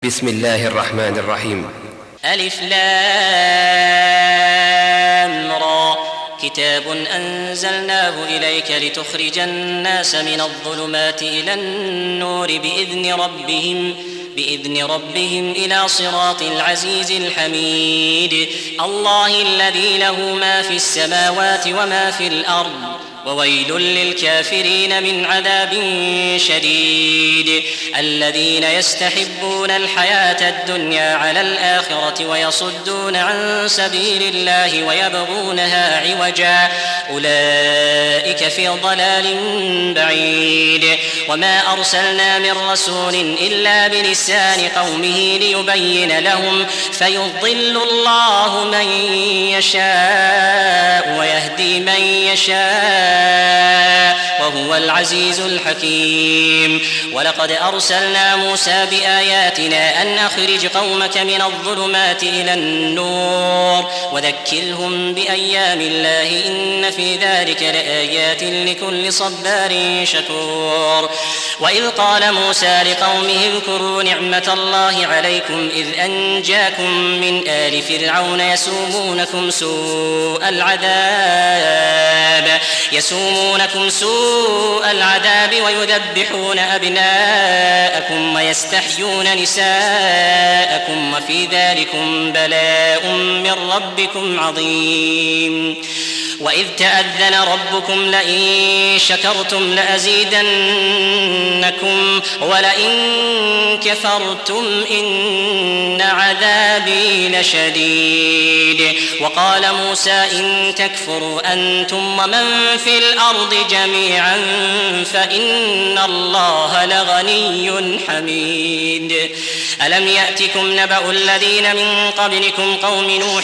بسم الله الرحمن الرحيم. ألف لام را. كتاب أنزلناه إليك لتخرج الناس من الظلمات إلى النور بإذن ربهم إلى صراط العزيز الحميد. الله الذي له ما في السماوات وما في الأرض، وويل للكافرين من عذاب شديد. الذين يستحبون الحياة الدنيا على الآخرة ويصدون عن سبيل الله ويبغونها عوجا، أولئك في ضلال بعيد. وما أرسلنا من رسول إلا بلسان قومه ليبين لهم، فيضل الله من يشاء ويهدي من يشاء، وهو العزيز الحكيم. ولقد أرسلنا موسى بآياتنا أن أخرج قومك من الظلمات إلى النور وذكرهم بأيام الله، إن في ذلك لآيات لكل صبار شكور. وإذ قال موسى لقومه اذكروا نعمة الله عليكم إذ أنجاكم من آل فرعون يسومونكم سوء العذاب ويذبحون أبناءكم ويستحيون نساءكم، وفي ذلكم بلاء من ربكم عظيم. وإذ تأذن ربكم لئن شكرتم لأزيدنكم ولئن كفرتم إن عذابي لشديد. وقال موسى إن تكفروا أنتم ومن في الأرض جميعا فإن الله لغني حميد. ألم يأتكم نبأ الذين من قبلكم قوم نوح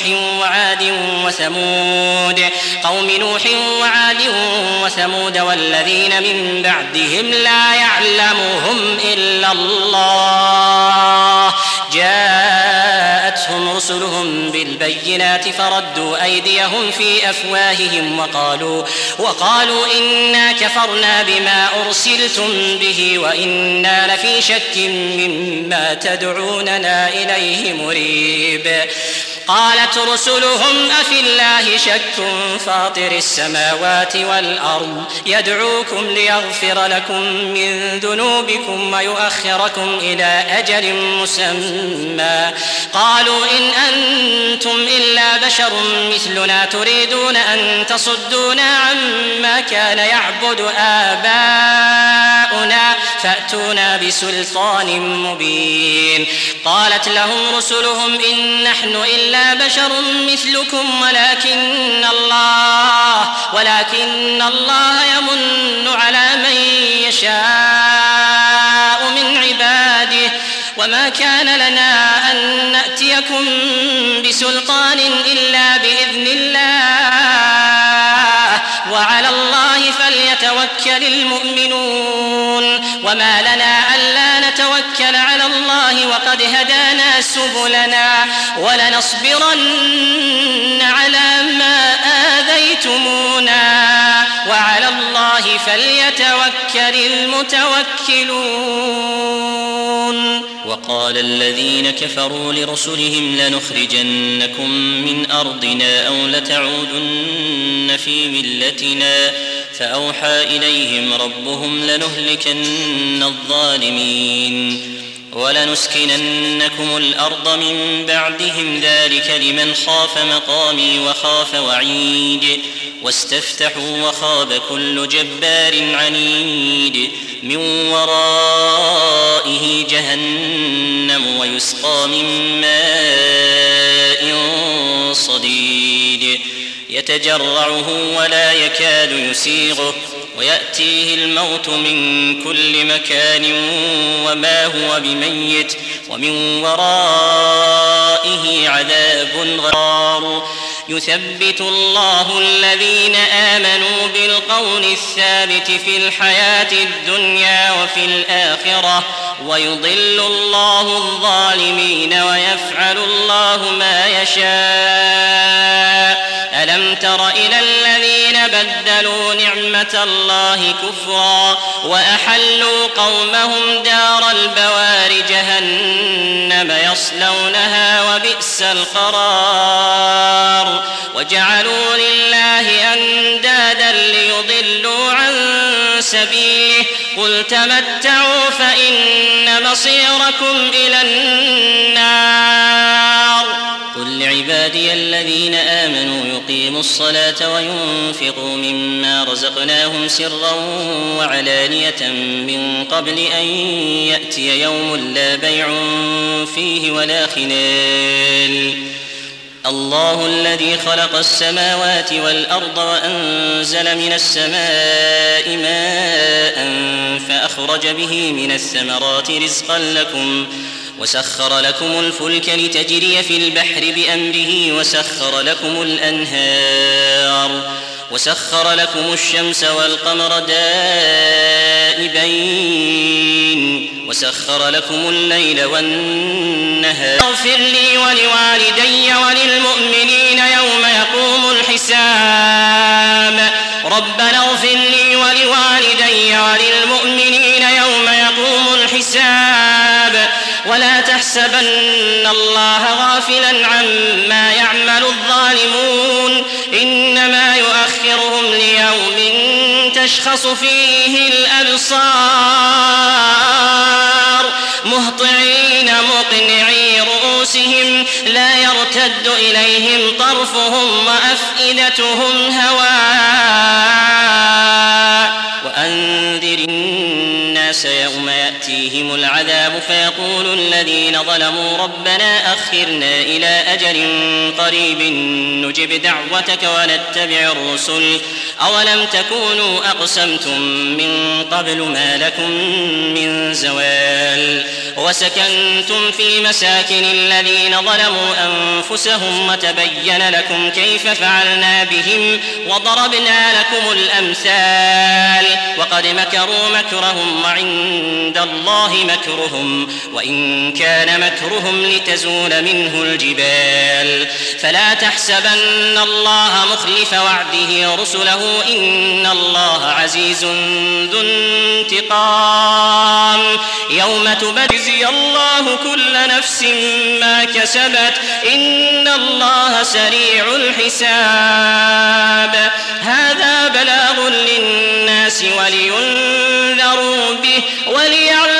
وعاد وثمود والذين من بعدهم لا يعلمهم إلا الله، جاءتهم رسلهم بالبينات فردوا أيديهم في أفواههم وقالوا إنا كفرنا بما أرسلتم به وإنا لفي شك مما تدعوننا إليه مريب. قالت رسلهم أفي الله شك فاطر السماوات والأرض يدعوكم ليغفر لكم من ذنوبكم ويؤخركم إلى أجل مسمى، قالوا إن أنتم إلا بشر مثلنا تريدون أن تصدونا عما كان يعبد آباؤنا فأتونا بسلطان مبين. قالت لهم رسلهم إن نحن إلا بشر مثلكم ولكن الله يمن على من يشاء من عباده، وما كان لنا أن نأتيكم بسلطان إلا بإذن الله، وعلى الله فليتوكل المؤمنون. وما لنا ألا نتوكل على الله وقد هدانا سبلنا ولنصبرن على ما آذيتمونا وعلى الله فليتوكل المتوكلون. وقال الذين كفروا لرسلهم لنخرجنكم من أرضنا أو لتعودن في ملتنا، فأوحى إليهم ربهم لنهلكن الظالمين ولنسكننكم الأرض من بعدهم، ذلك لمن خاف مقامي وخاف وعيد. واستفتحوا وخاب كل جبار عنيد، من ورائه جهنم ويسقى من ماء صديد يتجرعه ولا يكاد يسيغه، ويأتيه الموت من كل مكان وما هو بميت، ومن ورائه عذاب غار. يثبت الله الذين آمنوا بالقول الثابت في الحياة الدنيا وفي الآخرة، ويضل الله الظالمين ويفعل الله ما يشاء. ألم تر إلى الذين بدلوا نعمة نعمة الله كفرا وأحلوا قومهم دار البوار جهنم يصلونها وبئس القرار وجعلوا لله أندادا ليضلوا عن سبيله قل تمتعوا فإن مصيركم إلى النار قل لعبادي الذين آمنوا يقيموا الصلاة وينفقوا مما رزقناهم سرا وعلانية من قبل أن يأتي يوم لا بيع فيه ولا خلال الله الذي خلق السماوات والأرض وأنزل من السماء ماء فأخرج به من الثمرات رزقا لكم وسخر لكم الفلك لتجري في البحر بأمره وسخر لكم الأنهار وسخر لكم الشمس والقمر دائبين وسخر لكم الليل والنهار اغفر لي ولوالدي وللمؤمنين يوم يقوم الحساب ربنا اغفر لي ولوالدي وللمؤمنين يوم يقوم الحساب ولا تحسبن الله غافلا عما يعمل الظالمون إنما يؤخرهم ليوم تشخص فيه الأبصار مهطعين مقنعي رؤوسهم لا يرتد إليهم طرفهم وأفئدتهم هواء وأنذر الناس يوم يأتيهم العذاب فيقول الذين ظلموا ربنا أخرنا إلى أجل قريب نجب دعوتك ونتبع الرسل أولم تكونوا أقسمتم من قبل ما لكم من زوال وسكنتم في مساكن الذين ظلموا أنفسهم وتبين لكم كيف فعلنا بهم وضربنا لكم الأمثال وقد مكروا مكرهم وعند الله مكرهم وإن كان مكرهم لتزول منه الجبال فلا تحسبن الله مخلف وعده رسله إن الله عزيز ذو انتقام يوم تجزي الله كل نفس ما كسبت إن الله سريع الحساب هذا بلاغ للناس ولينذروا به وليعلموا